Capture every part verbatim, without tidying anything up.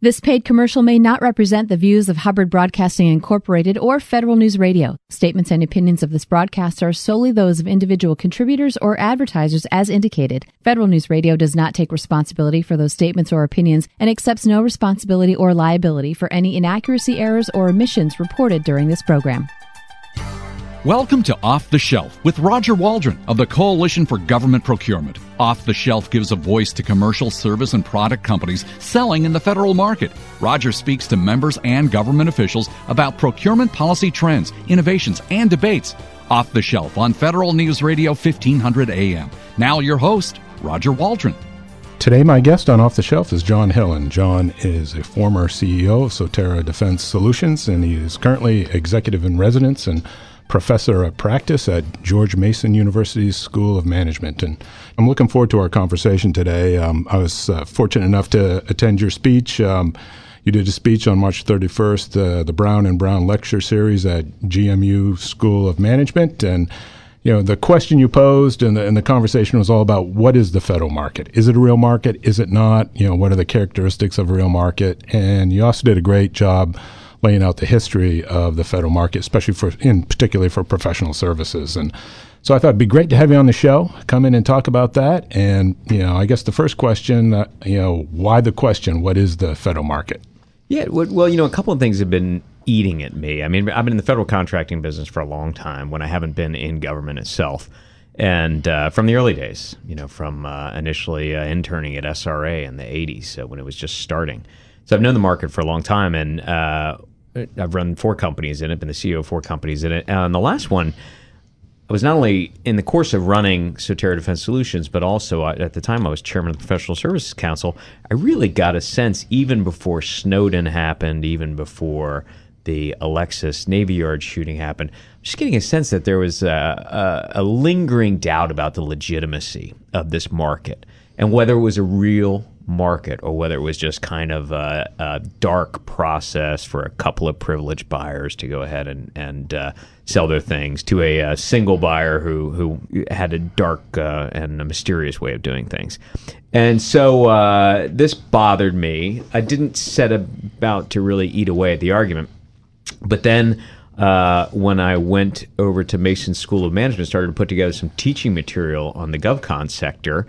This paid commercial may not represent the views of Hubbard Broadcasting Incorporated or Federal News Radio. Statements and opinions of this broadcast are solely those of individual contributors or advertisers as indicated. Federal News Radio does not take responsibility for those statements or opinions and accepts no responsibility or liability for any inaccuracy, errors, or omissions reported during this program. Welcome to Off the Shelf with Roger Waldron of the Coalition for Government Procurement. Off the Shelf gives a voice to commercial service and product companies selling in the federal market. Roger speaks to members and government officials about procurement policy trends, innovations, and debates. Off the Shelf on Federal News Radio fifteen hundred A M. Now your host, Roger Waldron. Today, my guest on Off the Shelf is John Hillen. John is a former C E O of Sotera Defense Solutions, and he is currently executive in residence and professor of practice at George Mason University's School of Management. And I'm looking forward to our conversation today. Um, I was uh, fortunate enough to attend your speech. Um, you did a speech on March thirty-first, uh, the Brown and Brown Lecture Series at G M U School of Management. And you know, the question you posed and the, and the conversation was all about what is the federal market? Is it a real market? Is it not? You know, what are the characteristics of a real market? And you also did a great job laying out the history of the federal market, especially for, in particularly for professional services. And so I thought it'd be great to have you on the show, come in and talk about that. And, you know, I guess the first question, uh, you know, why the question, what is the federal market? Yeah, well, you know, a couple of things have been eating at me. I mean, I've been in the federal contracting business for a long time when I haven't been in government itself. And uh, from the early days, you know, from uh, initially uh, interning at S R A in the eighties uh, when it was just starting. So I've known the market for a long time, and uh, I've run four companies in it, been the C E O of four companies in it. And the last one, I was not only in the course of running Sotera Defense Solutions, but also uh, at the time I was chairman of the Professional Services Council. I really got a sense, even before Snowden happened, even before the Alexis Navy Yard shooting happened, just getting a sense that there was a, a, a lingering doubt about the legitimacy of this market and whether it was a real market or whether it was just kind of a, a dark process for a couple of privileged buyers to go ahead and, and uh, sell their things to a, a single buyer who, who had a dark uh, and a mysterious way of doing things. And so uh, this bothered me. I didn't set about to really eat away at the argument. But then uh, when I went over to Mason School of Management, started to put together some teaching material on the GovCon sector,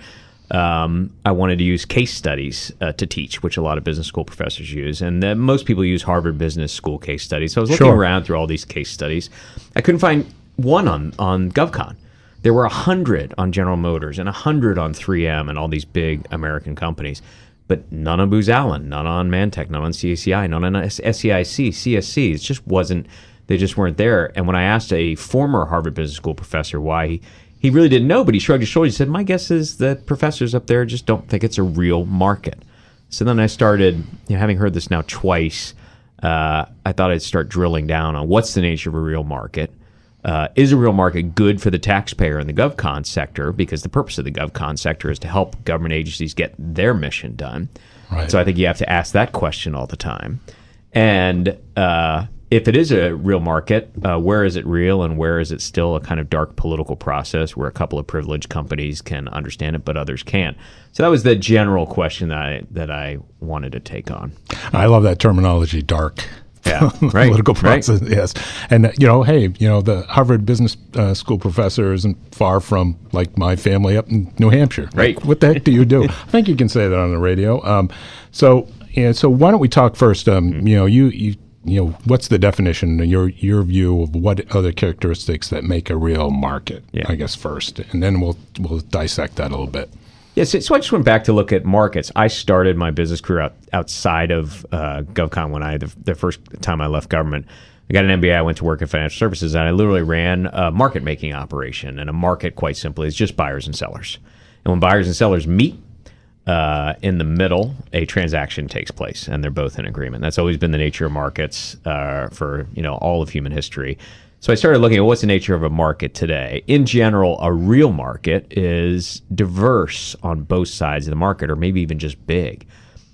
Um, I wanted to use case studies uh, to teach, which a lot of business school professors use. And uh, most people use Harvard Business School case studies. So I was looking Sure. around through all these case studies. I couldn't find one on, on GovCon. There were one hundred on General Motors and one hundred on three M and all these big American companies. But none on Booz Allen, none on Mantech, none on C A C I, none on S C I C, C S C. It just wasn't, they just weren't there. And when I asked a former Harvard Business School professor why he, He really didn't know, but he shrugged his shoulders. He said, my guess is that professors up there just don't think it's a real market. So then I started, you know, having heard this now twice, uh, I thought I'd start drilling down on what's the nature of a real market. Uh, is a real market good for the taxpayer in the GovCon sector? Because the purpose of the GovCon sector is to help government agencies get their mission done. Right. So I think you have to ask that question all the time. And uh, if it is a real market, uh, where is it real and where is it still a kind of dark political process where a couple of privileged companies can understand it but others can't? So that was the general question that I, that I wanted to take on. I love that terminology, dark. Yeah, right. Political process, right. Yes. And, uh, you know, hey, you know, the Harvard Business uh, School professor isn't far from, like, my family up in New Hampshire. Right. Like, what the heck do you do? I think you can say that on the radio. Um, so, yeah, so why don't we talk first, um, mm-hmm. you know, you, you you know, what's the definition, your your view of what other characteristics that make a real market, yeah. I guess, first, and then we'll we'll dissect that a little bit. Yeah, so, so I just went back to look at markets. I started my business career out, outside of uh, GovCon when I, the, the first time I left government. I got an M B A, I went to work in financial services, and I literally ran a market-making operation. And a market, quite simply, is just buyers and sellers. And when buyers and sellers meet, Uh, in the middle, a transaction takes place, and they're both in agreement. That's always been the nature of markets uh, for you know all of human history. So I started looking at what's the nature of a market today. In general, a real market is diverse on both sides of the market, or maybe even just big.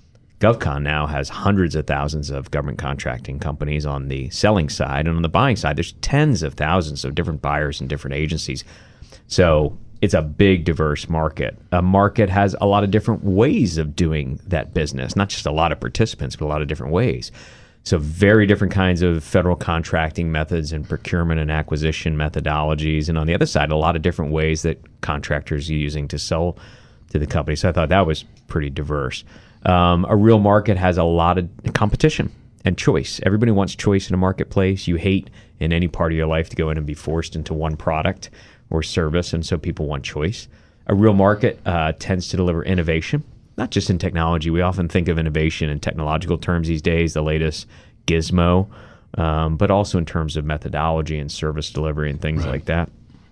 GovCon now has hundreds of thousands of government contracting companies on the selling side, and on the buying side, there's tens of thousands of different buyers and different agencies. So it's a big, diverse market. A market has a lot of different ways of doing that business, not just a lot of participants, but a lot of different ways. So very different kinds of federal contracting methods and procurement and acquisition methodologies. And on the other side, a lot of different ways that contractors are using to sell to the company. So I thought that was pretty diverse. Um, a real market has a lot of competition and choice. Everybody wants choice in a marketplace. You hate in any part of your life to go in and be forced into one product or service, and so people want choice. A real market uh, tends to deliver innovation, not just in technology. We often think of innovation in technological terms these days, the latest gizmo, um, but also in terms of methodology and service delivery and things right. like that.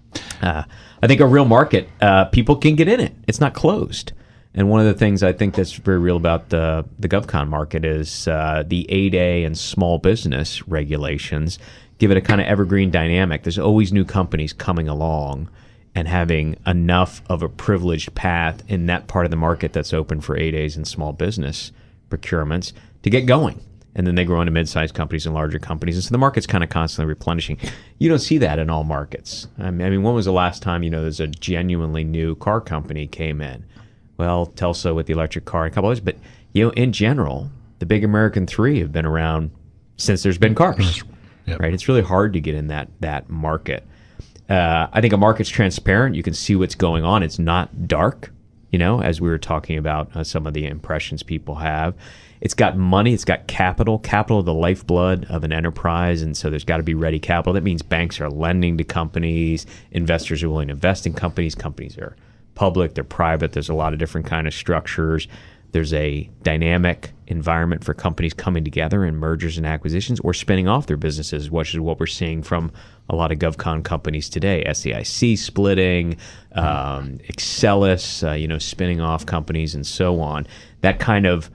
Uh, I think a real market, uh, people can get in it. It's not closed. And one of the things I think that's very real about the, the GovCon market is uh, the eight A and small business regulations give it a kind of evergreen dynamic. There's always new companies coming along and having enough of a privileged path in that part of the market that's open for eight A's and small business procurements to get going. And then they grow into mid-sized companies and larger companies. And so the market's kind of constantly replenishing. You don't see that in all markets. I mean, when was the last time, you know, there's a genuinely new car company came in? Well, Telsa with the electric car and a couple others. But, you know, in general, the big American three have been around since there's been cars. Yep. Right? It's really hard to get in that that market. Uh, I think a market's transparent. You can see what's going on. It's not dark, you know, as we were talking about uh, some of the impressions people have. It's got money. It's got capital. Capital, the lifeblood of an enterprise, and so there's got to be ready capital. That means banks are lending to companies. Investors are willing to invest in companies. Companies are public. They're private. There's a lot of different kind of structures. There's a dynamic environment for companies coming together in mergers and acquisitions or spinning off their businesses, which is what we're seeing from a lot of GovCon companies today. S E I C splitting, um, Excelis, uh, you know, spinning off companies and so on. That kind of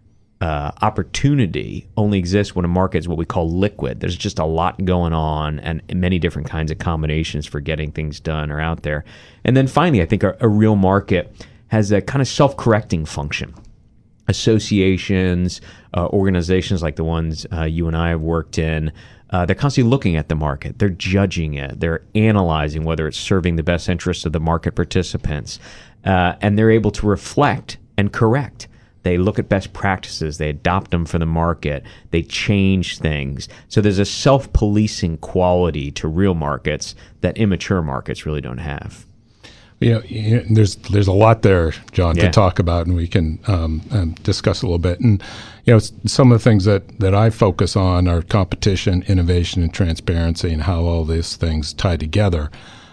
uh, opportunity only exists when a market is what we call liquid. There's just a lot going on, and many different kinds of combinations for getting things done are out there. And then finally, I think a, a real market has a kind of self-correcting function. Associations, uh, organizations like the ones uh, you and I have worked in, uh, they're constantly looking at the market. They're judging it. They're analyzing whether it's serving the best interests of the market participants. Uh, and they're able to reflect and correct. They look at best practices. They adopt them for the market. They change things. So there's a self-policing quality to real markets that immature markets really don't have. You know, you know, there's there's a lot there, John, yeah. to talk about, and we can um, um, discuss a little bit. And you know, some of the things that, that I focus on are competition, innovation, and transparency, and how all these things tie together.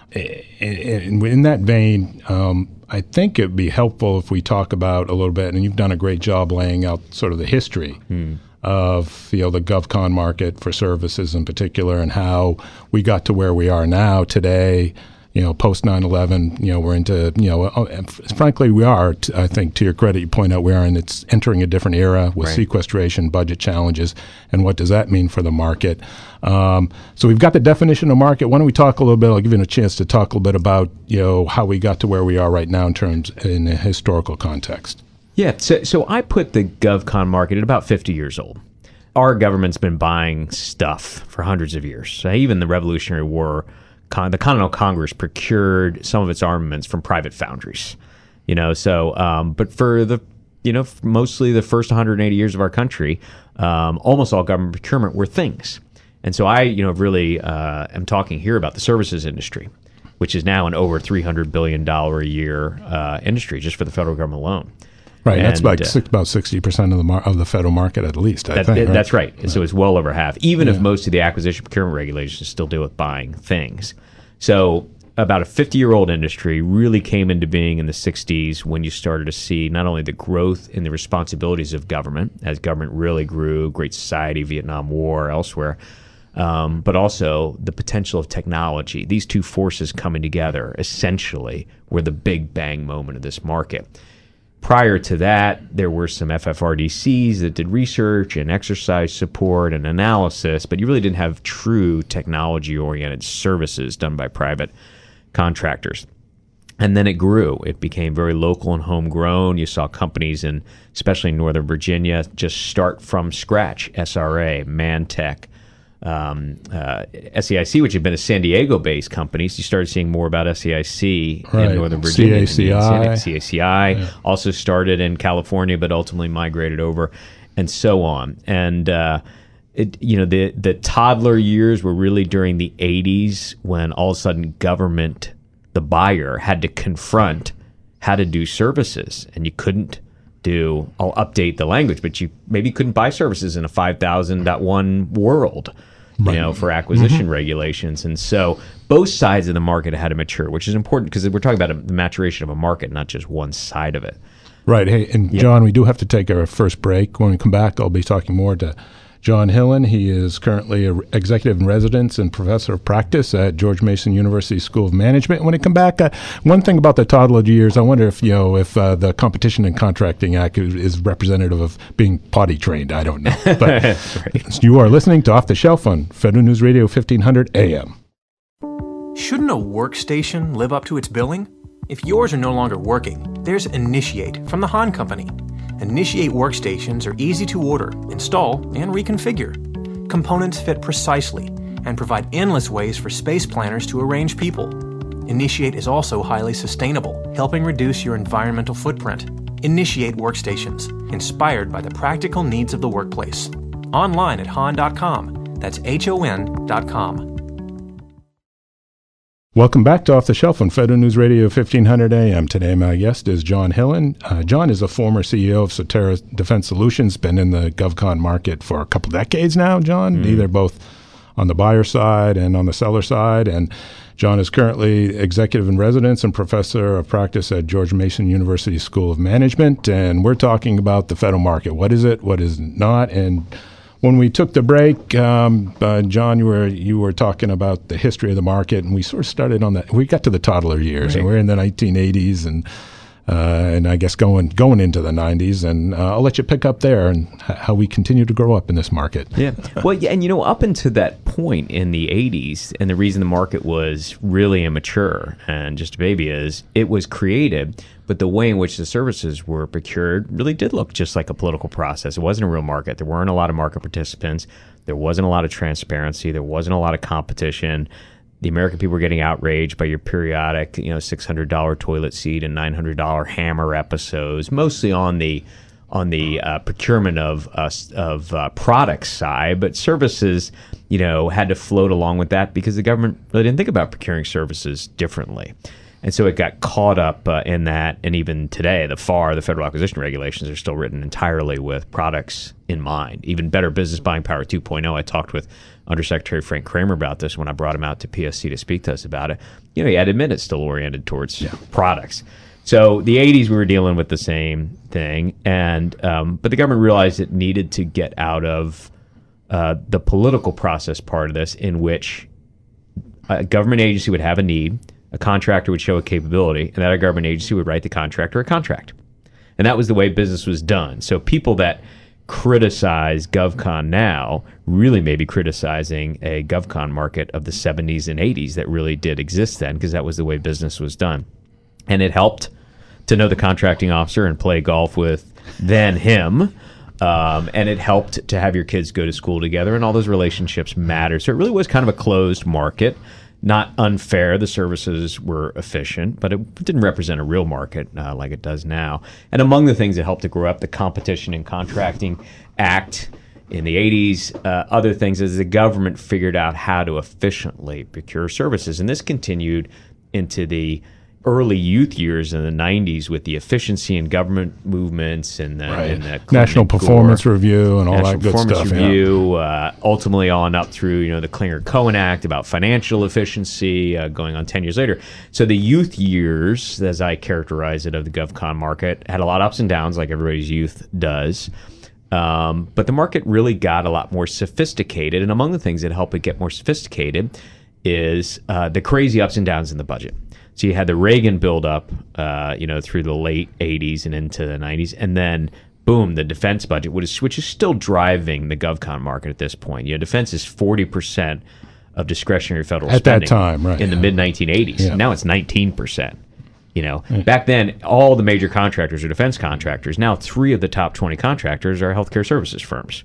And in that vein, um, I think it'd be helpful if we talk about a little bit, and you've done a great job laying out sort of the history hmm. of you know the GovCon market for services in particular, and how we got to where we are now today. You know, post nine eleven, you know, we're into, you know, frankly, we are, t- I think, to your credit, you point out we are, and it's entering a different era with right. sequestration, budget challenges, and what does that mean for the market? Um, so we've got the definition of market. Why don't we talk a little bit, I'll give you a chance to talk a little bit about, you know, how we got to where we are right now in terms, in a historical context. Yeah, so, so I put the GovCon market at about fifty years old. Our government's been buying stuff for hundreds of years. So even the Revolutionary War, Con- the Continental Congress procured some of its armaments from private foundries, you know. So, um, but for the, you know, mostly the first one hundred eighty years of our country, um, almost all government procurement were things. And so I, you know, really uh, am talking here about the services industry, which is now an over three hundred billion dollars a year uh, industry just for the federal government alone. Right, and that's about, uh, six, about sixty percent of the mar- of the federal market at least, I that, think. That, right? That's right. right. So it's well over half, even yeah. if most of the acquisition procurement regulations still deal with buying things. So about a fifty-year-old industry really came into being in the sixties when you started to see not only the growth in the responsibilities of government, as government really grew, Great Society, Vietnam War, elsewhere, um, but also the potential of technology. These two forces coming together essentially were the big bang moment of this market. Prior to that, there were some F F R D Cs that did research and exercise support and analysis, but you really didn't have true technology-oriented services done by private contractors. And then it grew. It became very local and homegrown. You saw companies, in, especially in Northern Virginia, just start from scratch. S R A, Mantech, um, uh, S E I C, which had been a San Diego-based company, so you started seeing more about S E I C right. in Northern Virginia. C A C I. C A C I yeah. also started in California, but ultimately migrated over, and so on. And uh, it, you know, the the toddler years were really during the eighties, when all of a sudden government, the buyer, had to confront how to do services, and you couldn't do, I'll update the language, but you maybe couldn't buy services in a five thousand point one world, right. you know, for acquisition mm-hmm. regulations. And so both sides of the market had to mature, which is important because we're talking about a, the maturation of a market, not just one side of it. Right. Hey, and yeah. John, we do have to take our first break. When we come back, I'll be talking more to John Hillen. He is currently an executive in residence and professor of practice at George Mason University School of Management. When we come back, uh, one thing about the toddler years, I wonder if you know if uh, the Competition and Contracting Act is, is representative of being potty trained. I don't know. But right. You are listening to Off the Shelf on Federal News Radio fifteen hundred A M. Shouldn't a workstation live up to its billing? If yours are no longer working, there's Initiate from the Hahn Company. Initiate workstations are easy to order, install, and reconfigure. Components fit precisely and provide endless ways for space planners to arrange people. Initiate is also highly sustainable, helping reduce your environmental footprint. Initiate workstations, inspired by the practical needs of the workplace. Online at hahn dot com. That's H O N dot com. Welcome back to Off the Shelf on Federal News Radio fifteen hundred A M. Today my guest is John Hillen. Uh, John is a former C E O of Sotera Defense Solutions, been in the GovCon market for a couple decades now, John, mm-hmm. either both on the buyer side and on the seller side. And John is currently executive in residence and professor of practice at George Mason University School of Management. And we're talking about the federal market. What is it? What is it not? And when we took the break, um, uh, John, you were you were talking about the history of the market, and we sort of started on that. We got to the toddler years, right. and we're in the nineteen eighties, and uh, and I guess going going into the nineties. And uh, I'll let you pick up there and h- how we continue to grow up in this market. Yeah, well, yeah, and you know, up until that point in the eighties, and the reason the market was really immature and just a baby is it was created. But the way in which the services were procured really did look just like a political process. It wasn't a real market. There weren't a lot of market participants. There wasn't a lot of transparency. There wasn't a lot of competition. The American people were getting outraged by your periodic, you know, six hundred dollars toilet seat and nine hundred dollars hammer episodes, mostly on the on the uh, procurement of uh, of uh, products side. But services, you know, had to float along with that because the government really didn't think about procuring services differently. And so it got caught up uh, in that, and even today, the F A R, the Federal Acquisition Regulations, are still written entirely with products in mind. Even Better Business Buying Power two point oh, I talked with Undersecretary Frank Kramer about this when I brought him out to P S C to speak to us about it. You know, he had to admit it's still oriented towards yeah. products. So the eighties, we were dealing with the same thing, and um, but the government realized it needed to get out of uh, the political process part of this, in which a government agency would have a need, a contractor would show a capability, and that a government agency would write the contractor a contract. And that was the way business was done. So people that criticize GovCon now really may be criticizing a GovCon market of the seventies and eighties that really did exist then, because that was the way business was done. And it helped to know the contracting officer and play golf with then him. Um, and it helped to have your kids go to school together, and all those relationships matter. So it really was kind of a closed market. Not unfair. The services were efficient, but it didn't represent a real market uh, like it does now. And among the things that helped to grow up, the Competition and Contracting Act in the eighties, uh, other things is the government figured out how to efficiently procure services. And this continued into the early youth years in the nineties with the efficiency in government movements and the, right. and the National Performance Gore, Review and all National that good Performance stuff. Review, Yeah. uh, ultimately on up through, you know, the Klinger-Cohen Act about financial efficiency, uh, going on ten years later. So the youth years, as I characterize it, of the GovCon market had a lot of ups and downs, like everybody's youth does. Um, but the market really got a lot more sophisticated, and among the things that helped it get more sophisticated is uh, the crazy ups and downs in the budget. So you had the Reagan buildup, uh, you know, through the late eighties and into the nineties, and then boom, the defense budget, which is, which is still driving the GovCon market at this point. You know, defense is forty percent of discretionary federal at spending that time, right? in yeah. the mid nineteen eighties. Yeah. Now it's nineteen percent. You know, yeah. back then, all the major contractors are defense contractors. Now, three of the top twenty contractors are healthcare services firms.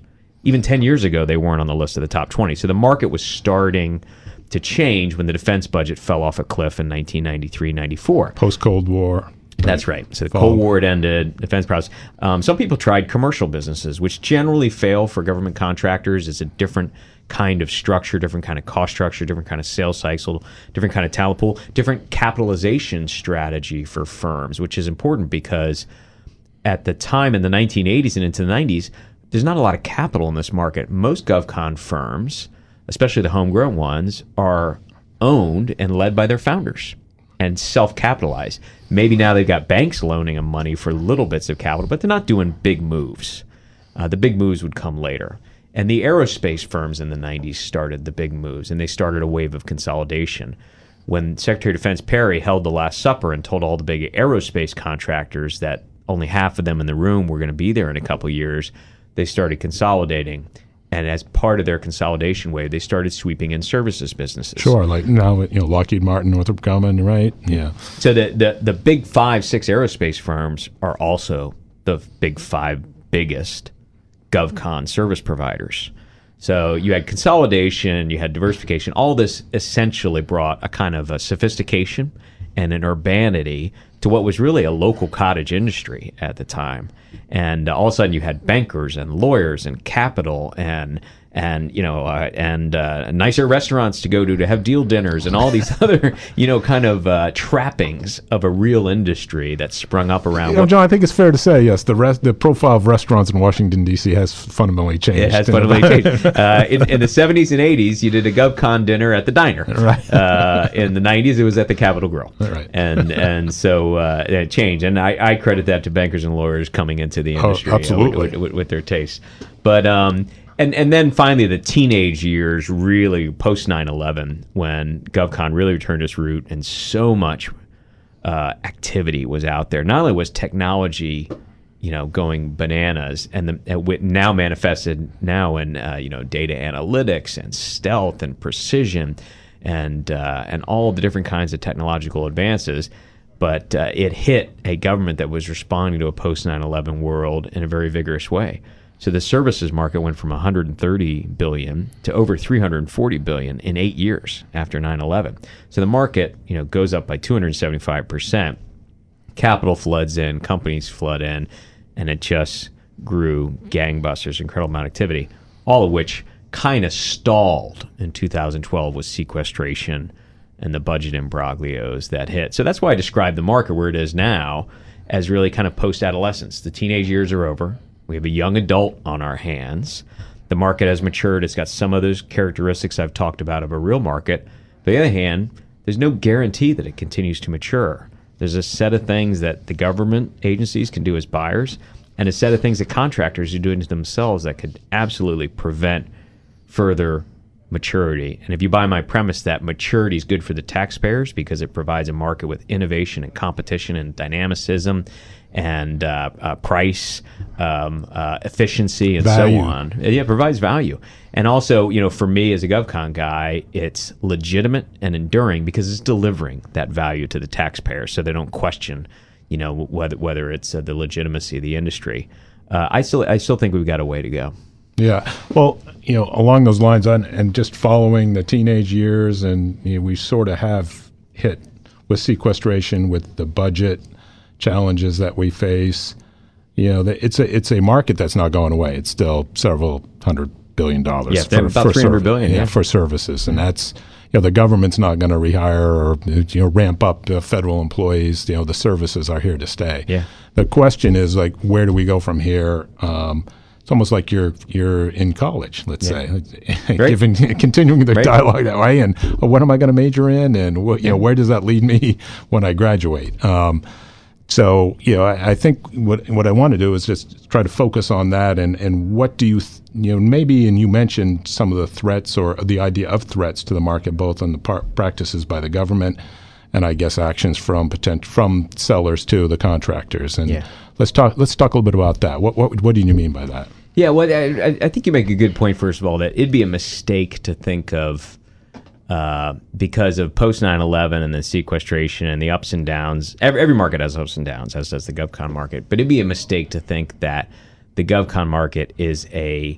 even ten years ago, they weren't on the list of the top twenty. So the market was starting to change when the defense budget fell off a cliff in nineteen ninety-three, ninety-four. Post-Cold War. That's right. So the Cold War had ended, defense products. Um, some people tried commercial businesses, which generally fail for government contractors. It's a different kind of structure, different kind of cost structure, different kind of sales cycle, different kind of talent pool, different capitalization strategy for firms, which is important because at the time in the nineteen eighties and into the nineties, there's not a lot of capital in this market. Most GovCon firms, especially the homegrown ones, are owned and led by their founders and self-capitalized. Maybe now they've got banks loaning them money for little bits of capital, but they're not doing big moves. Uh, the big moves would come later. And the aerospace firms in the nineties started the big moves, and they started a wave of consolidation. When Secretary of Defense Perry held the Last Supper and told all the big aerospace contractors that only half of them in the room were going to be there in a couple of years, they started consolidating. And as part of their consolidation wave, they started sweeping in services businesses. Sure, like now, you know, Lockheed Martin, Northrop Grumman, right? Yeah. So the, the, the big five, six aerospace firms are also the big five biggest GovCon service providers. So you had consolidation, you had diversification. All this essentially brought a kind of a sophistication and an urbanity to what was really a local cottage industry at the time. And uh, all of a sudden you had bankers and lawyers and capital and and you know uh, and uh, nicer restaurants to go to to have deal dinners and all these other you know kind of uh, trappings of a real industry that sprung up around. You know, John, I think it's fair to say yes. The rest, the profile of restaurants in Washington D C has fundamentally changed. It has fundamentally changed. Uh, in, in the seventies and eighties, you did a GovCon dinner at the diner. Right. Uh, in the nineties, it was at the Capitol Grill. Right. And and so uh, it changed. And I, I credit that to bankers and lawyers coming into the industry. Oh, absolutely. You know, with, with, with their tastes. But um, and and then finally the teenage years, really post nine eleven, when GovCon really returned its root and so much uh, activity was out there. Not only was technology, you know, going bananas, and the and now manifested now in uh, you know data analytics and stealth and precision, and uh, and all the different kinds of technological advances. But uh, it hit a government that was responding to a post nine eleven world in a very vigorous way. So the services market went from one hundred thirty billion dollars to over three hundred forty billion dollars in eight years after nine eleven. So the market, you know, goes up by two hundred seventy-five percent. Capital floods in, companies flood in, and it just grew gangbusters, incredible amount of activity, all of which kind of stalled in two thousand twelve with sequestration and the budget imbroglios that hit. So that's why I describe the market where it is now as really kind of post-adolescence. The teenage years are over. We have a young adult on our hands. The market has matured. It's got some of those characteristics I've talked about of a real market. On the other hand, there's no guarantee that it continues to mature. There's a set of things that the government agencies can do as buyers and a set of things that contractors are doing to themselves that could absolutely prevent further maturity. And if you buy my premise that maturity is good for the taxpayers because it provides a market with innovation and competition and dynamicism and uh, uh, price, um, uh, efficiency, and value. so on. Yeah, it provides value. And also, you know, for me as a GovCon guy, it's legitimate and enduring because it's delivering that value to the taxpayer so they don't question, you know, whether whether it's uh, the legitimacy of the industry. Uh, I still I still think we've got a way to go. Yeah. Well, you know, along those lines, and, and just following the teenage years, and you know, we sort of have hit with sequestration, with the budget challenges that we face. You know, it's a it's a market that's not going away. It's still several hundred billion dollars. Yeah, for, about for three hundred serv- billion. Yeah, Yeah, for services, and that's you know the government's not going to rehire or you know ramp up the federal employees. You know, the services are here to stay. Yeah. The question is like, where do we go from here? Um, It's almost like you're you're in college, let's Yeah. say, Right. Giving, continuing the Right. dialogue that way. And oh, what am I going to major in, and what, you know, where does that lead me when I graduate? Um, so, you know, I, I think what what I want to do is just try to focus on that, and, and what do you th- you know maybe, and you mentioned some of the threats or the idea of threats to the market, both on the par- practices by the government, and I guess actions from potent- from sellers to the contractors. And Yeah. let's talk let's talk a little bit about that. What what what do you mean by that? Yeah, well, I, I think you make a good point, first of all, that it'd be a mistake to think of, uh, because of post nine eleven and the sequestration and the ups and downs. Every, every market has ups and downs, as does the GovCon market. But it'd be a mistake to think that the GovCon market is a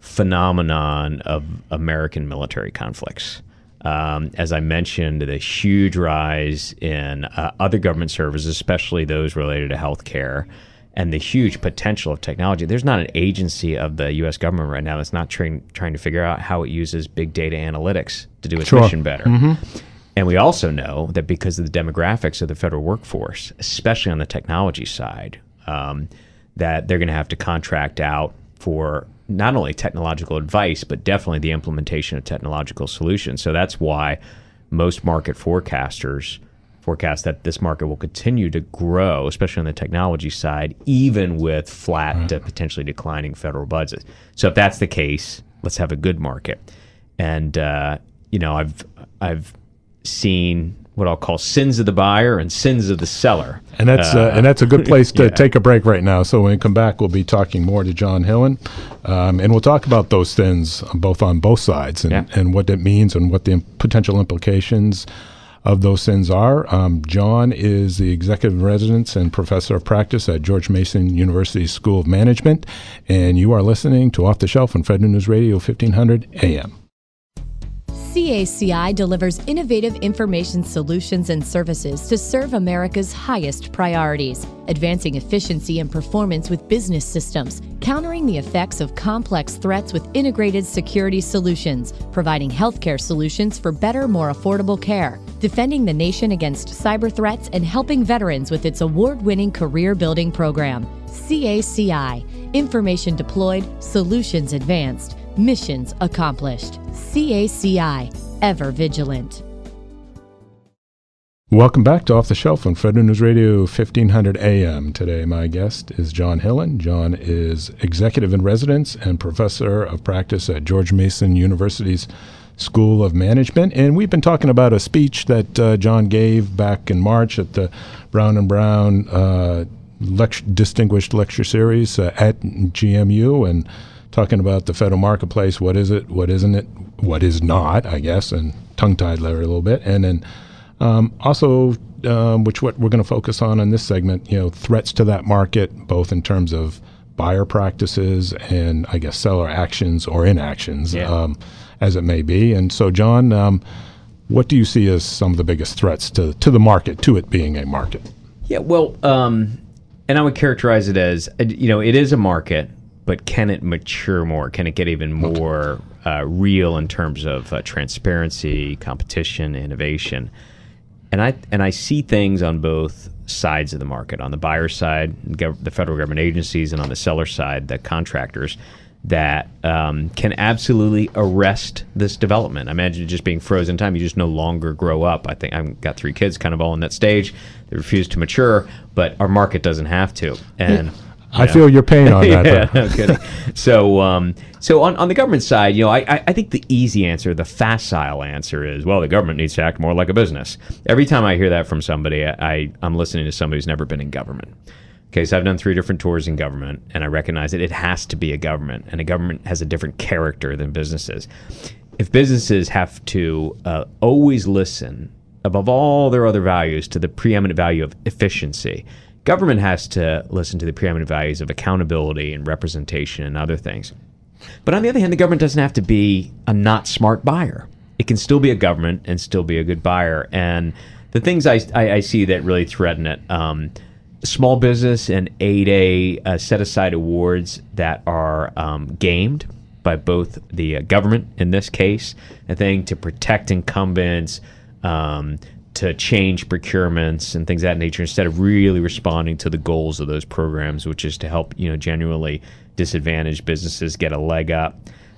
phenomenon of American military conflicts. Um, as I mentioned, the huge rise in uh, other government services, especially those related to healthcare, and the huge potential of technology. There's not an agency of the U S government right now that's not trying trying to figure out how it uses big data analytics to do its Sure. mission better. Mm-hmm. And we also know that because of the demographics of the federal workforce, especially on the technology side, um, that they're going to have to contract out for not only technological advice, but definitely the implementation of technological solutions. So that's why most market forecasters forecast that this market will continue to grow, especially on the technology side, even with flat right. to potentially declining federal budgets. So if that's the case, let's have a good market. And uh, you know, I've I've seen what I'll call sins of the buyer and sins of the seller. And that's uh, uh, and that's a good place to yeah. take a break right now. So when we come back, we'll be talking more to John Hillen, um, and we'll talk about those sins both on both sides and, yeah. and what it means and what the imp- potential implications of those sins are. Um, John is the executive in residence and professor of practice at George Mason University School of Management, and you are listening to Off the Shelf on Federal News Radio fifteen hundred A M. C A C I delivers innovative information solutions and services to serve America's highest priorities, advancing efficiency and performance with business systems, countering the effects of complex threats with integrated security solutions, providing healthcare solutions for better, more affordable care, defending the nation against cyber threats, and helping veterans with its award-winning career-building program. C A C I. Information deployed, solutions advanced, missions accomplished. C A C I. Ever vigilant. Welcome back to Off the Shelf on Federal News Radio fifteen hundred A M. Today, my guest is John Hillen. John is executive in residence and professor of practice at George Mason University's School of Management. And we've been talking about a speech that uh, John gave back in March at the Brown and Brown uh, lecture, Distinguished Lecture Series uh, at G M U, and talking about the federal marketplace. What is it? What isn't it? What is not, I guess, and tongue-tied there a little bit. And then um, also, um, which what we're going to focus on in this segment, you know, threats to that market, both in terms of buyer practices and, I guess, seller actions or inactions, yeah. um, as it may be. And so, John, um, what do you see as some of the biggest threats to, to the market, to it being a market? Yeah, well, um, and I would characterize it as, you know, it is a market, but can it mature more? Can it get even more uh, real in terms of uh, transparency, competition, innovation? And I and I see things on both sides of the market. On the buyer side, gov- the federal government agencies, and on the seller side, the contractors, that um, can absolutely arrest this development. I imagine it just being frozen time. You just no longer grow up. I think I've got three kids kind of all in that stage. They refuse to mature, but our market doesn't have to. And I know. feel your pain on that. yeah, no kidding. So, um, so on, on the government side, you know, I, I think the easy answer, the facile answer is, well, the government needs to act more like a business. Every time I hear that from somebody, I, I'm listening to somebody who's never been in government. Okay, so I've done three different tours in government, and I recognize that it has to be a government, and a government has a different character than businesses. If businesses have to uh, always listen, above all their other values, to the preeminent value of efficiency, government has to listen to the preeminent values of accountability and representation and other things. But on the other hand, the government doesn't have to be a not smart buyer. It can still be a government and still be a good buyer. And the things I, I, I see that really threaten it, um, small business and eight A uh, set-aside awards that are um, gamed by both the uh, government, in this case, I think, to protect incumbents, um, to change procurements and things of that nature, instead of really responding to the goals of those programs, which is to help, you know, genuinely disadvantaged businesses get a leg up.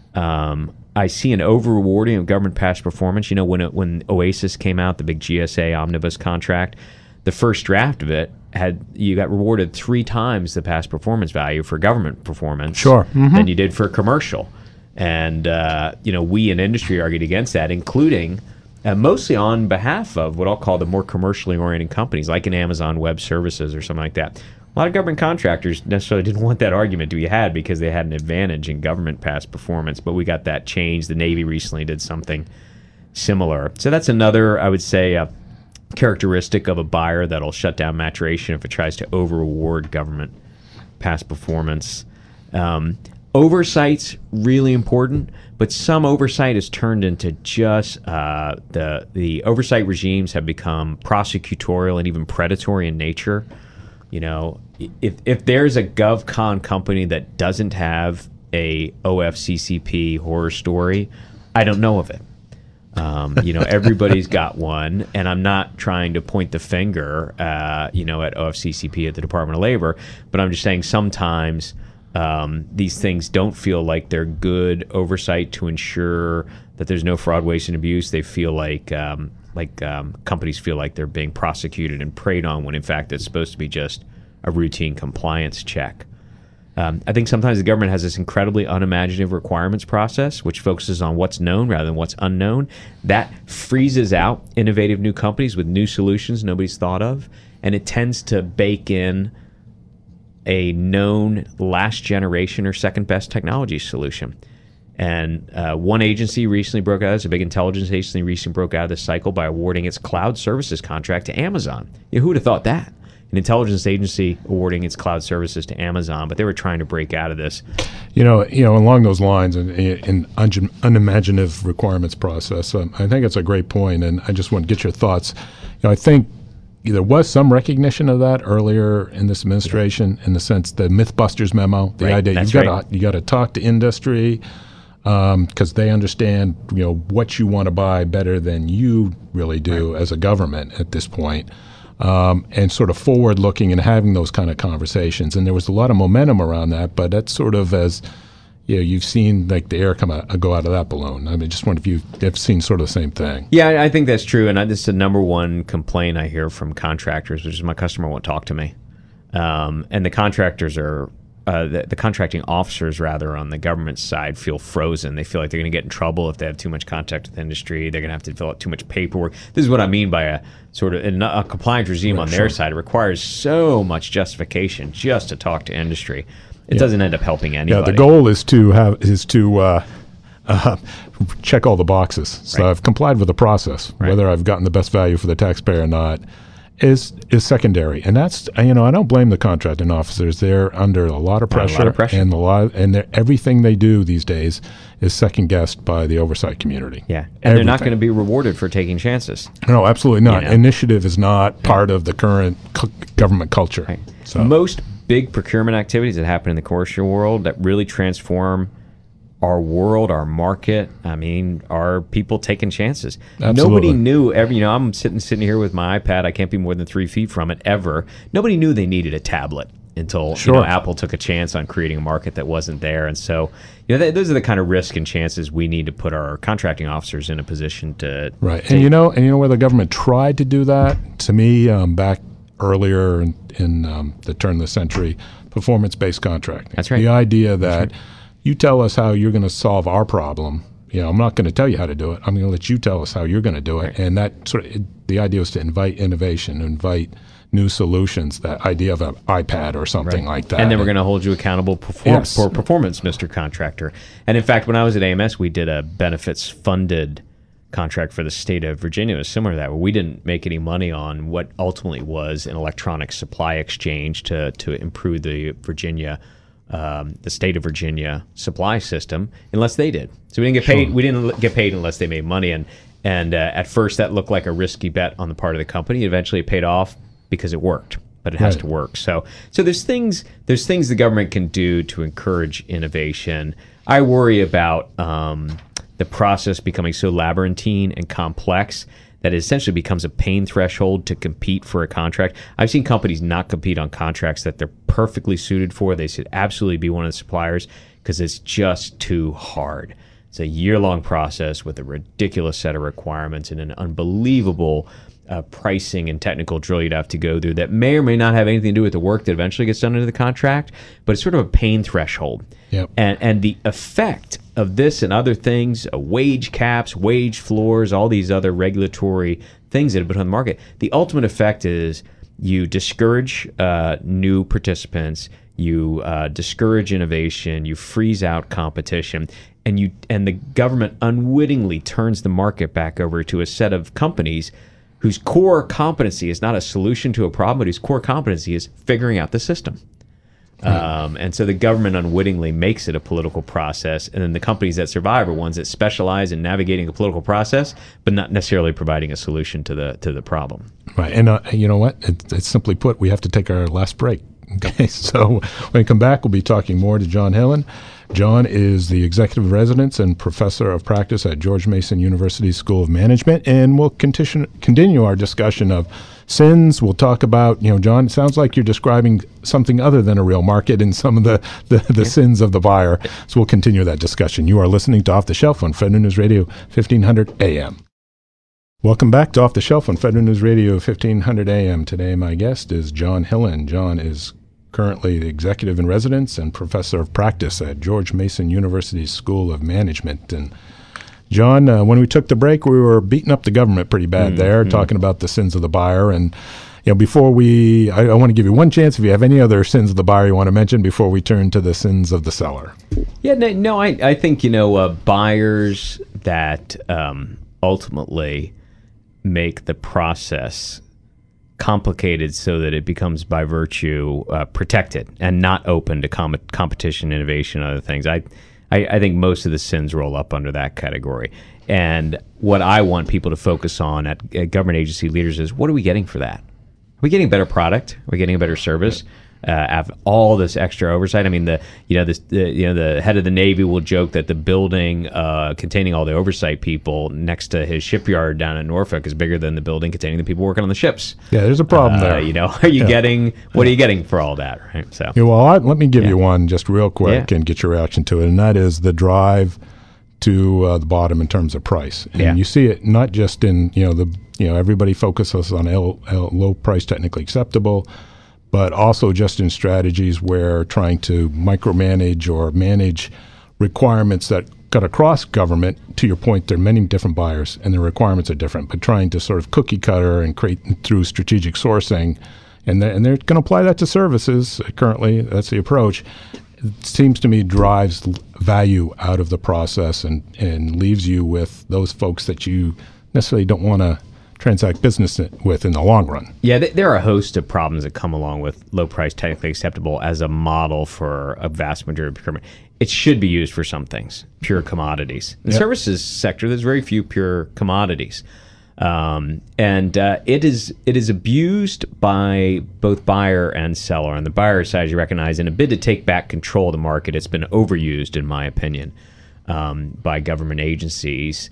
Um, I see an over-rewarding of government past performance. You know, when it, when OASIS came out, the big G S A omnibus contract, the first draft of it had you got rewarded three times the past performance value for government performance sure. mm-hmm. than you did for commercial. And uh, you know, we in industry argued against that, including Uh, mostly on behalf of what I'll call the more commercially oriented companies, like an Amazon Web Services or something like that. A lot of government contractors necessarily didn't want that argument to be had because they had an advantage in government past performance, but we got that changed. The Navy recently did something similar. So that's another, I would say, uh, characteristic of a buyer that'll shut down maturation if it tries to over-reward government past performance. Um, Oversight's really important, but some oversight has turned into just uh, the the oversight regimes have become prosecutorial and even predatory in nature. You know, if if there's a GovCon company that doesn't have a O F C C P horror story, I don't know of it. Um, you know, everybody's got one, and I'm not trying to point the finger, uh, you know, at O F C C P, at the Department of Labor, but I'm just saying sometimes um, these things don't feel like they're good oversight to ensure that there's no fraud, waste, and abuse. They feel like um, like um, companies feel like they're being prosecuted and preyed on when, in fact, it's supposed to be just a routine compliance check. Um, I think sometimes the government has this incredibly unimaginative requirements process, which focuses on what's known rather than what's unknown. That freezes out innovative new companies with new solutions nobody's thought of, and it tends to bake in a known last generation or second best technology solution. And uh, one agency recently broke out, it's a big intelligence agency, recently broke out of this cycle by awarding its cloud services contract to Amazon. You know, who would have thought that? An intelligence agency awarding its cloud services to Amazon, but they were trying to break out of this. You know, you know, along those lines, in, in un- unimaginative requirements process, um, I think it's a great point, and I just want to get your thoughts. You know, I think there was some recognition of that earlier in this administration, yeah. in the sense the MythBusters memo, the right. idea That's you've got right. to you got to talk to industry because um, they understand, you know, what you want to buy better than you really do right. as a government at this point. Um, and sort of forward-looking and having those kind of conversations. And there was a lot of momentum around that, but that's sort of as, you know, you've seen like the air come out, go out of that balloon. I mean, just wonder if you have seen sort of the same thing. Yeah, I think that's true. And I, this is the number one complaint I hear from contractors, which is my customer won't talk to me. Um, and the contractors are, uh, the, the contracting officers, rather, on the government side feel frozen. They feel like they're going to get in trouble if they have too much contact with industry. They're going to have to fill out too much paperwork. This is what I mean by a sort of a, a compliance regime yeah, on their sure. side. It requires so much justification just to talk to industry. It yeah. doesn't end up helping anybody. Yeah, the goal is to have is to uh, uh, check all the boxes. So right. I've complied with the process, right. whether I've gotten the best value for the taxpayer or not. Is is secondary, and that's, you know, I don't blame the contracting officers. They're under a lot of pressure, a lot of pressure. and a lot, and everything they do these days is second guessed by the oversight community. Yeah, and everything. They're not going to be rewarded for taking chances. No, absolutely not. You know? Initiative is not yeah. part of the current cu- government culture. Right. So. Most big procurement activities that happen in the commercial world that really transform our world, our market, I mean, are people taking chances. Absolutely. Nobody knew ever, you know, I'm sitting sitting here with my iPad. I can't be more than three feet from it ever. Nobody knew they needed a tablet until sure. you know, Apple took a chance on creating a market that wasn't there. And so, you know, th- those are the kind of risk and chances we need to put our contracting officers in a position to right. take. And you know, and you know where the government tried to do that. To me, um, back earlier in, in um, the turn of the century, performance-based contracting. That's right. The idea that That's right. you tell us how you're going to solve our problem. You know, I'm not going to tell you how to do it. I'm going to let you tell us how you're going to do it. Right. And that sort of, the idea was to invite innovation, invite new solutions. That idea of an iPad or something right. like that. And then we're going to hold you accountable perform- yes. for performance, Mister Contractor. And in fact, when I was at A M S, we did a benefits-funded contract for the state of Virginia. It was similar to that, where we didn't make any money on what ultimately was an electronic supply exchange to to improve the Virginia. Um, the state of Virginia supply system, unless they did. So we didn't get paid. Sure. We didn't get paid unless they made money. And and uh, at first that looked like a risky bet on the part of the company. Eventually it paid off because it worked, but it has right. to work. So so there's things there's things the government can do to encourage innovation. I worry about um, the process becoming so labyrinthine and complex that it essentially becomes a pain threshold to compete for a contract. I've seen companies not compete on contracts that they're perfectly suited for. They should absolutely be one of the suppliers because it's just too hard. It's a year-long process with a ridiculous set of requirements and an unbelievable uh, pricing and technical drill you'd have to go through that may or may not have anything to do with the work that eventually gets done under the contract, but it's sort of a pain threshold. Yep. And, and the effect of this and other things, uh, wage caps, wage floors, all these other regulatory things that have been on the market, the ultimate effect is you discourage uh, new participants, you uh, discourage innovation, you freeze out competition, and you and the government unwittingly turns the market back over to a set of companies whose core competency is not a solution to a problem, but whose core competency is figuring out the system. Um, and so the government unwittingly makes it a political process, and then the companies that survive are ones that specialize in navigating a political process, but not necessarily providing a solution to the to the problem. Right, and uh, you know what? It, it's simply put, we have to take our last break. Okay, so when we come back, we'll be talking more to John Hillen. John is the executive residence and professor of practice at George Mason University School of Management, and we'll continue continue our discussion of sins. We'll talk about, you know, John, it sounds like you're describing something other than a real market and some of the, the, the yeah. sins of the buyer. So we'll continue that discussion. You are listening to Off the Shelf on Federal News Radio, fifteen hundred A M. Welcome back to Off the Shelf on Federal News Radio, fifteen hundred A M. Today my guest is John Hillen. John is currently the executive in residence and professor of practice at George Mason University School of Management. And John, uh, when we took the break, we were beating up the government pretty bad mm-hmm. there, talking about the sins of the buyer. And you know, before we, I, I want to give you one chance if you have any other sins of the buyer you want to mention before we turn to the sins of the seller. Yeah, no, no I, I think, you know, uh, buyers that um, ultimately make the process complicated so that it becomes by virtue uh, protected and not open to com- competition, innovation, and other things. I, I, I think most of the sins roll up under that category. And what I want people to focus on at, at government agency leaders is, what are we getting for that? Are we getting a better product? Are we getting a better service? Uh, have all this extra oversight. I mean, the you know this the, you know the head of the Navy will joke that the building uh, containing all the oversight people next to his shipyard down in Norfolk is bigger than the building containing the people working on the ships. Yeah, there's a problem uh, there. You know, are you yeah. getting what yeah. are you getting for all that? Right. So yeah, well, I, let me give yeah. you one just real quick yeah. and get your reaction to it, and that is the drive to uh, the bottom in terms of price. And yeah. you see it not just in you know the you know everybody focuses on L, L, low price, technically acceptable, but also just in strategies where trying to micromanage or manage requirements that cut across government. To your point, there are many different buyers and the requirements are different, but trying to sort of cookie cutter and create through strategic sourcing, and they're, and they're going to apply that to services currently. That's the approach. It seems to me drives value out of the process and, and leaves you with those folks that you necessarily don't want to transact business with in the long run. Yeah, th- there are a host of problems that come along with low price, technically acceptable as a model for a vast majority of procurement. It should be used for some things, pure commodities. In the yep. services sector, there's very few pure commodities. Um, and uh, it is it is abused by both buyer and seller. On the buyer side, as you recognize, in a bid to take back control of the market, it's been overused, in my opinion, um, by government agencies.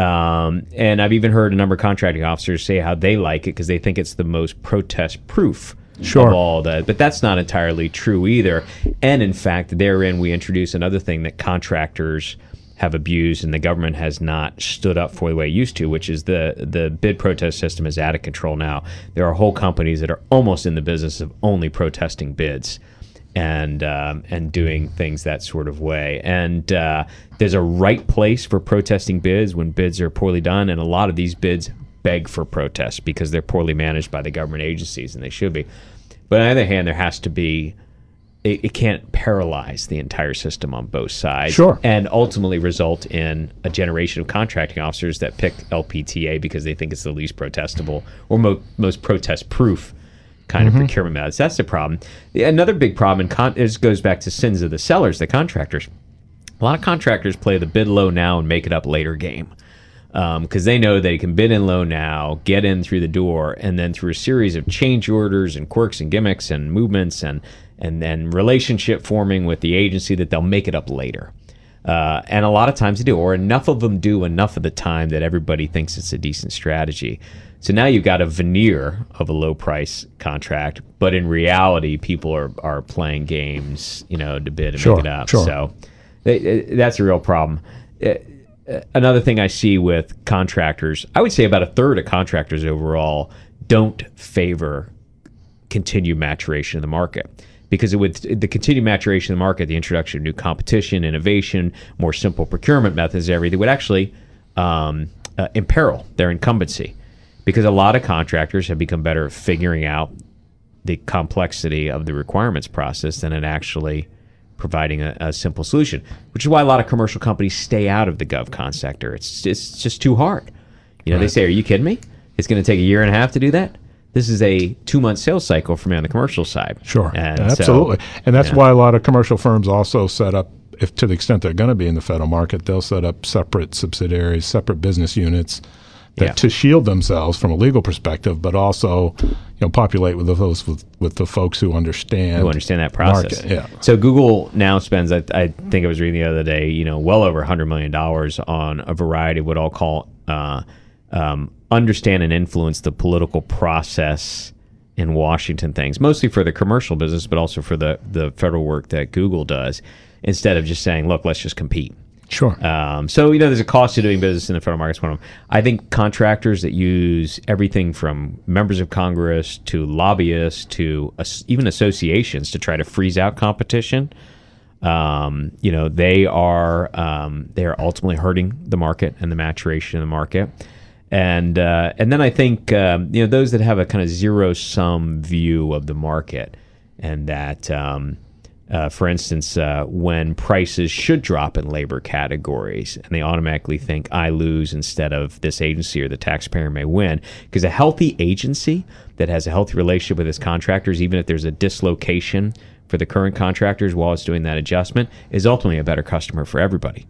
Um, and I've even heard a number of contracting officers say how they like it because they think it's the most protest-proof sure. of all that. But that's not entirely true either. And in fact, therein we introduce another thing that contractors have abused and the government has not stood up for the way it used to, which is the the bid protest system is out of control now. There are whole companies that are almost in the business of only protesting bids and um, and doing things that sort of way. And uh, there's a right place for protesting bids when bids are poorly done, and a lot of these bids beg for protest because they're poorly managed by the government agencies, and they should be. But on the other hand, there has to be, it, it can't paralyze the entire system on both sides. Sure. And ultimately result in a generation of contracting officers that pick L P T A because they think it's the least protestable or mo- most protest-proof kind mm-hmm. of procurement methods. That's the problem. Another big problem, and con- this goes back to sins of the sellers, the contractors. A lot of contractors play the bid low now and make it up later game because um, they know they can bid in low now, get in through the door, and then through a series of change orders and quirks and gimmicks and movements and and then relationship forming with the agency that they'll make it up later. Uh, and a lot of times they do, or enough of them do enough of the time that everybody thinks it's a decent strategy. So now you've got a veneer of a low price contract, but in reality, people are, are playing games, you know, to bid and sure, make it up. Sure. So it, it, that's a real problem. It, another thing I see with contractors, I would say about a third of contractors overall don't favor continued maturation of the market. Because with the continued maturation of the market, the introduction of new competition, innovation, more simple procurement methods, everything would actually um, uh, imperil their incumbency. Because a lot of contractors have become better at figuring out the complexity of the requirements process than at actually providing a, a simple solution, which is why a lot of commercial companies stay out of the GovCon sector. It's it's just too hard. You know, right. They say, "Are you kidding me? It's going to take a year and a half to do that." this is a two-month sales cycle for me on the commercial side. Sure, and absolutely. So, and that's yeah. why a lot of commercial firms also set up, if to the extent they're going to be in the federal market, they'll set up separate subsidiaries, separate business units that, yeah. to shield themselves from a legal perspective, but also, you know, populate with those with, with the folks who understand who understand that process. Market. Yeah. So Google now spends, I, I think I was reading the other day, you know, well over one hundred million dollars on a variety of what I'll call uh, um, understand and influence the political process in Washington things, mostly for the commercial business, but also for the, the federal work that Google does, instead of just saying, look, let's just compete. Sure. Um, so, you know, there's a cost to doing business in the federal markets. One of them. I think contractors that use everything from members of Congress to lobbyists to as, even associations to try to freeze out competition, um, you know, they are um, they are ultimately hurting the market and the maturation of the market. And uh, and then I think um, you know, those that have a kind of zero sum view of the market, and that. Um, Uh, for instance, uh, when prices should drop in labor categories, and they automatically think I lose instead of this agency or the taxpayer may win. Because a healthy agency that has a healthy relationship with its contractors, even if there's a dislocation for the current contractors while it's doing that adjustment, is ultimately a better customer for everybody.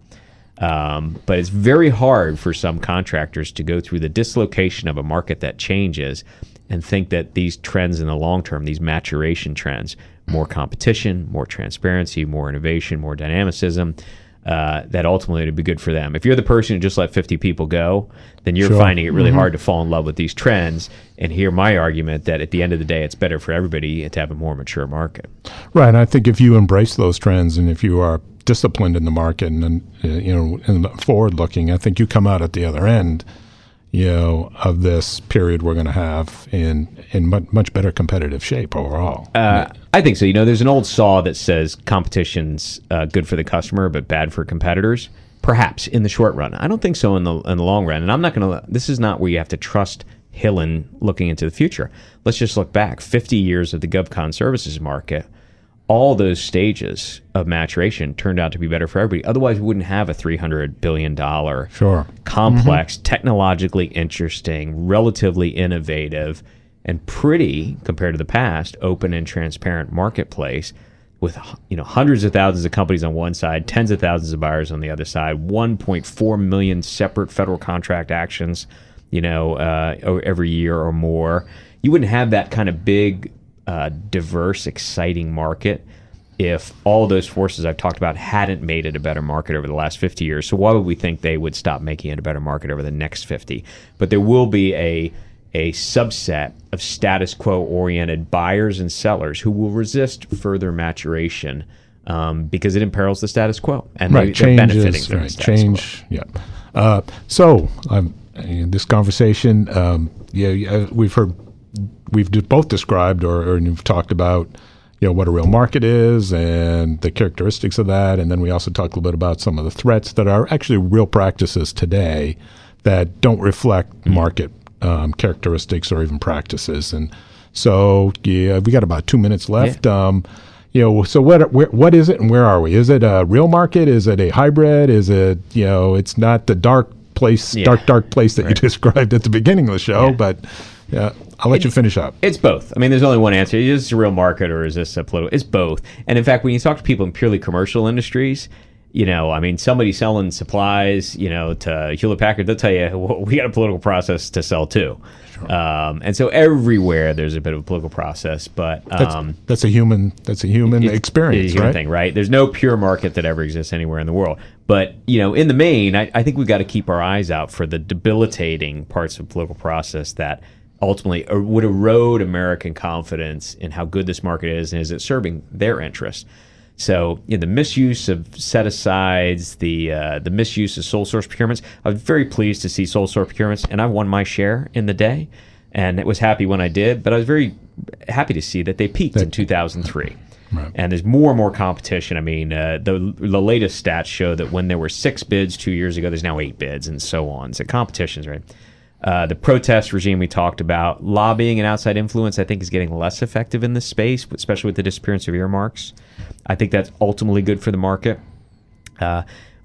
Um, but it's very hard for some contractors to go through the dislocation of a market that changes and think that these trends in the long term, these maturation trends, more competition, more transparency, more innovation, more dynamicism, uh, that ultimately would be good for them. If you're the person who just let fifty people go, then you're Sure. finding it really Mm-hmm. hard to fall in love with these trends and hear my argument that at the end of the day, it's better for everybody to have a more mature market. Right. And I think if you embrace those trends and if you are disciplined in the market and, uh, you know, and forward looking, I think you come out at the other end, you know, of this period we're going to have in in much, much better competitive shape overall. Uh, I think so. You know, there's an old saw that says competition's uh, good for the customer but bad for competitors. Perhaps in the short run. I don't think so in the in the long run. And I'm not going to. This is not where you have to trust Hillen looking into the future. Let's just look back. fifty years of the GovCon services market. All those stages of maturation turned out to be better for everybody. Otherwise, we wouldn't have a three hundred billion dollars Sure. complex, mm-hmm. technologically interesting, relatively innovative, and pretty, compared to the past, open and transparent marketplace with, you know, hundreds of thousands of companies on one side, tens of thousands of buyers on the other side, one point four million separate federal contract actions, you know, uh, every year or more. You wouldn't have that kind of big, uh, diverse, exciting market if all those forces I've talked about hadn't made it a better market over the last fifty years. So why would we think they would stop making it a better market over the next fifty? But there will be a a subset of status quo-oriented buyers and sellers who will resist further maturation um, because it imperils the status quo, and right. they, Change they're benefiting is, from right. the status Change, quo. yeah. Uh, so um, in this conversation, um, yeah, we've heard, we've both described or, or you've talked about, you know, what a real market is and the characteristics of that, and then we also talked a little bit about some of the threats that are actually real practices today that don't reflect mm-hmm. market Um, characteristics or even practices. And so, yeah, we got about two minutes left. Yeah. Um, you know, so what where, what is it and where are we? Is it a real market? Is it a hybrid? Is it, you know, it's not the dark place, yeah. dark, dark place that right. you described at the beginning of the show, yeah. but yeah, I'll let it's, you finish up. It's both. I mean, there's only one answer. Is this a real market or is this a political? It's both. And in fact, when you talk to people in purely commercial industries, you know, I mean, somebody selling supplies, you know, to Hewlett Packard, they'll tell you, well, we got a political process to sell too. Sure. Um, and so everywhere there's a bit of a political process, but um, that's, that's a human. That's a human it's, experience, it's a human right? thing, right? There's no pure market that ever exists anywhere in the world. But you know, in the main, I, I think we've got to keep our eyes out for the debilitating parts of the political process that ultimately er- would erode American confidence in how good this market is and is it serving their interests. So, you know, the misuse of set-asides, the uh, the misuse of sole source procurements. I was very pleased to see sole source procurements, and I won my share in the day, and it was happy when I did. But I was very happy to see that they peaked that, in two thousand three. Right. And there's more and more competition. I mean, uh, the the latest stats show that when there were six bids two years ago, there's now eight bids, and so on. So competition's right. Uh, the protest regime we talked about, lobbying and outside influence, I think is getting less effective in this space, especially with the disappearance of earmarks. I think that's ultimately good for the market. Uh,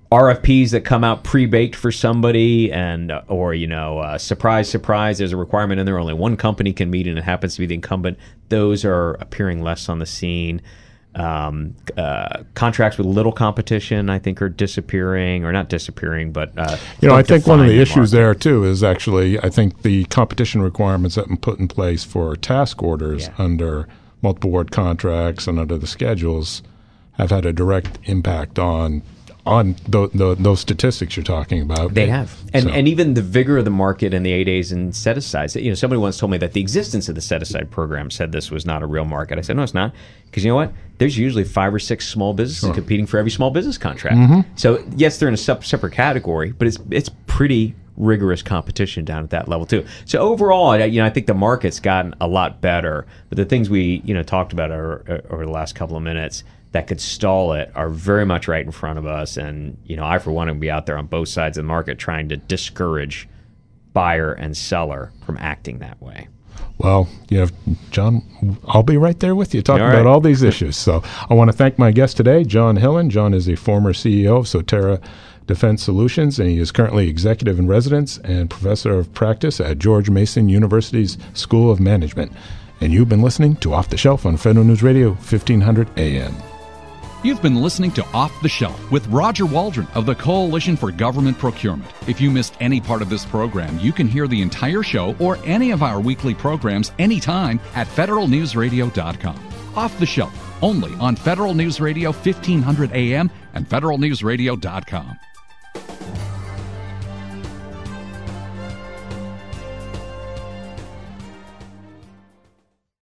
R F Ps that come out pre-baked for somebody, and uh, or you know, uh, surprise, surprise, there's a requirement in there only one company can meet, and it happens to be the incumbent. Those are appearing less on the scene. Um, uh, contracts with little competition, I think, are disappearing, or not disappearing, but uh, you know, I think one of the, the issues market. there too is actually, I think the competition requirements that have been put in place for task orders yeah. under multiple award contracts and under the schedules have had a direct impact on on the, the, those statistics you're talking about. They have. And so. and even the vigor of the market and the eight A's and set-asides. You know, somebody once told me that the existence of the set-aside program said this was not a real market. I said, no, it's not. Because you know what? There's usually five or six small businesses sure. competing for every small business contract. Mm-hmm. So, yes, they're in a sep- separate category, but it's it's pretty rigorous competition down at that level, too. So, overall, you know, I think the market's gotten a lot better. But the things we, you know, talked about over, over the last couple of minutes that could stall it are very much right in front of us. And, you know, I, for one, would be out there on both sides of the market trying to discourage buyer and seller from acting that way. Well, you know, John, I'll be right there with you talking all right. about all these issues. So I want to thank my guest today, John Hillen. John is a former C E O of Sotera Defense Solutions, and he is currently executive in residence and professor of practice at George Mason University's School of Management. And you've been listening to Off the Shelf on Federal News Radio, fifteen hundred A M. You've been listening to Off the Shelf with Roger Waldron of the Coalition for Government Procurement. If you missed any part of this program, you can hear the entire show or any of our weekly programs anytime at federal news radio dot com. Off the Shelf, only on Federal News Radio, fifteen hundred A M and federal news radio dot com.